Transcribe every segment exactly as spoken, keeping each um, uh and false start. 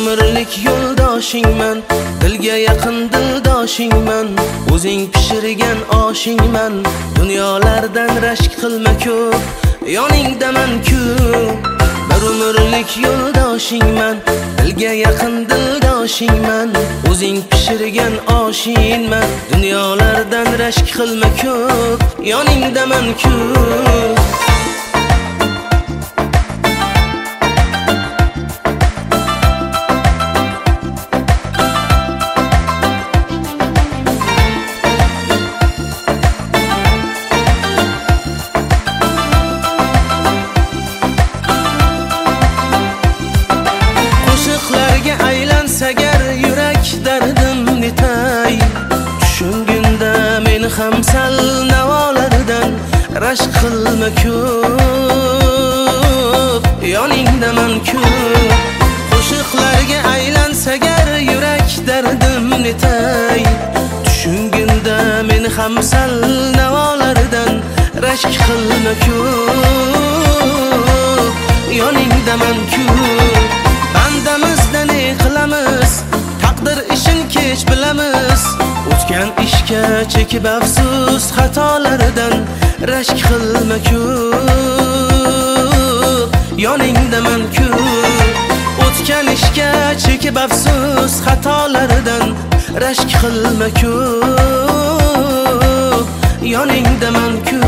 umrlik yo'ldoshingman, dilga yaqin dildoshingman, o'zing pishirgan oshingman. Dunyolardan rashk qilma ko'p, yoningdaman-ku. Bir umrlik yo'ldoshingman, dilga yaqin dildoshingman, o'zing pishirgan oshingman. Dunyolardan rashk qilma ko'p, yoningdaman-ku. Aylansagar yurak dardim netay, tushungunda meni ham sal navolardan rashk qilma ko'p, yoningdaman-ku. Qo'shiqlarga aylansagar yurak dardim netay, tushungunda meni ham sal navolardan rashk qilma ko'p, yoningdaman-ku. Bandamizda ne qilamiz, taqdir ishin kech bilamiz. O'tgan ishga chekib afsus, xatolaridan rashk qilma ko'p, yoningdaman-ku. O'tgan ishga chekib afsus, xatolaridan rashk qilma ko'p, yoningdaman-ku.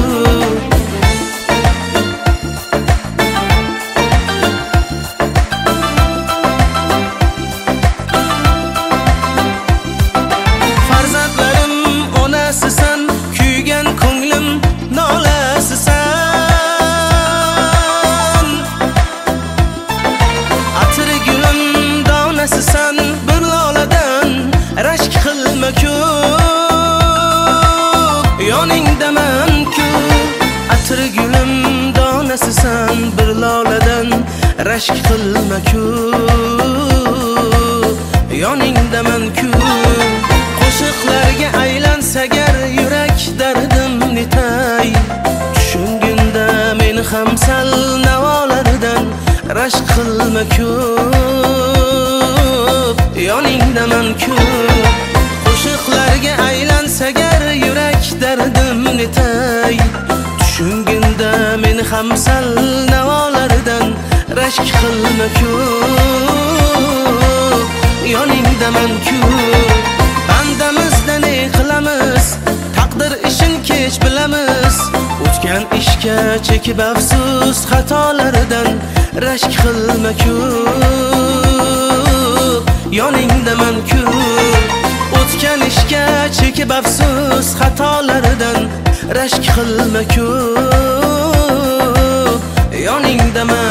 Yoningdaman-ku, atri gulim donasisan, bir loladan rashk qilma-ku. Yoningdaman-ku. Qo'shiqlarga aylansagar yurak dardim netay, tushungunda meni ham sal navolardan rashk qilma ko'p, yoningdaman-ku. Qo'shiqlarga aylansagar yurak dardim netay, tushungunda meni ham sal navolardan rashk qilma ko'p, yoningdaman-ku. Bandamizda ne qilamiz, taqdir ishin kech bilamiz. O'tgan ishga chekib afsus, xatolaridan rashk qilma ko'p, yoningdaman-ku. O'tgan ishga chekib afsus, xatolaridan rashk qilma ko'p, yoningdaman.